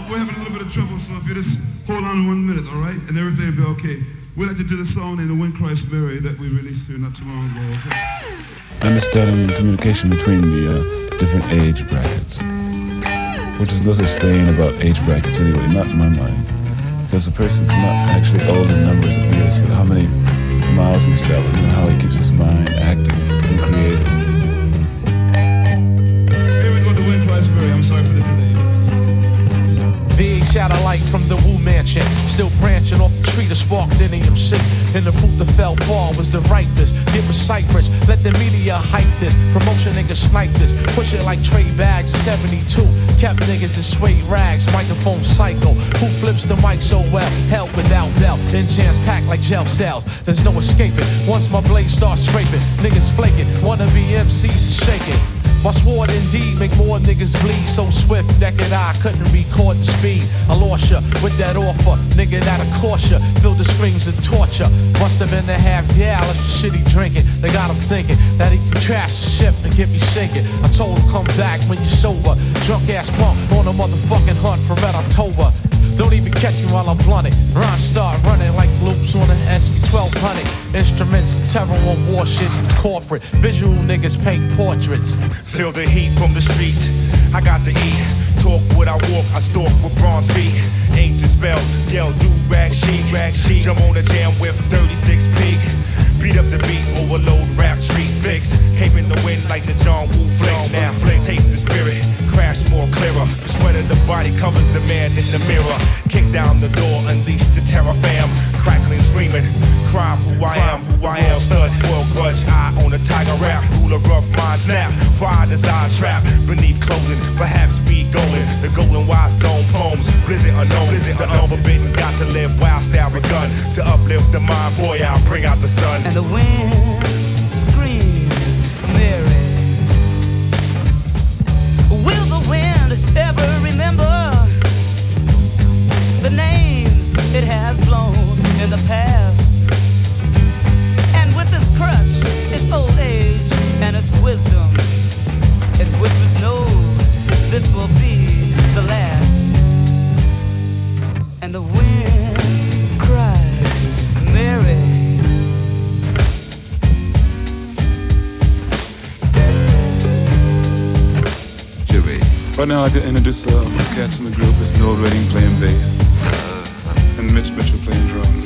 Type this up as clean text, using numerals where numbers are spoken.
we're having a little bit of trouble, so if you just hold on 1 minute, all right? And everything will be okay. We'd like to do the song in the Wind Cries Mary that we released here not too long ago, okay? Understanding communication between the different age brackets, which is no such thing about age brackets anyway, not in my mind. Because a person's not actually old in numbers of years, but how many miles he's traveled and how he keeps his mind active and creative. Here we go, the Wind Cries Mary. I'm sorry for the delay. Big shadow light from the Wu Mansion, still branching off the tree to spark NEMC. And the fruit that fell far was the ripest. Get with Cypress, let the media hype this. Promotion niggas snipe this, push it like trade bags. 72, kept niggas in suede rags. Microphone psycho, who flips the mic so well? Hell without belt, then jams packed like gel cells. There's no escaping. Once my blade starts scraping, niggas flaking. Wanna be MCs shaking. My sword indeed make more niggas bleed. So swift, naked eye couldn't record the speed. I lost ya with that offer, nigga that'll cost ya. Feel the screams of torture. Must have been a half gallon of shit he drinking. They got him thinking that he can trash the ship and get me sinking. I told him come back when you're sober. Drunk ass punk on a motherfucking hunt for Red October. Don't even catch me while I'm blunted. Rhymes start running like loops on an SV-1200. Instruments, terror on war shit, corporate. Visual niggas paint portraits. Feel the heat from the streets. I got to eat. Talk what I walk, I stalk with bronze feet. Ancient spell, yell, do rag sheet. Jump on the jam with 36 pig. Beat up the beat, overload, rap, street fix. Cape in the wind like the John Woo flicks. Now flick, taste the spirit. Crash more clearer. The sweat of the body covers the man in the mirror. Kick down the door, unleash the terror fam. Crackling, screaming, cry who I am. Studs, spoil grudge, eye on a tiger rap. Ruler rough mind snap, fire design trap. Beneath clothing, perhaps speed golden. The golden wise dome poems, blizzard unknown. The unforbidden, got to live wild style begun. To uplift the mind, boy, I'll bring out the sun. And the wind screams, Mary. Will the wind ever remember the names it has blown in the past? And with its crutch, its old age, and its wisdom, it whispers, no, this will be the last. And the wind cries, Mary. Right now, I'd introduce cats in the group. It's Noel Redding playing bass, and Mitch Mitchell playing drums.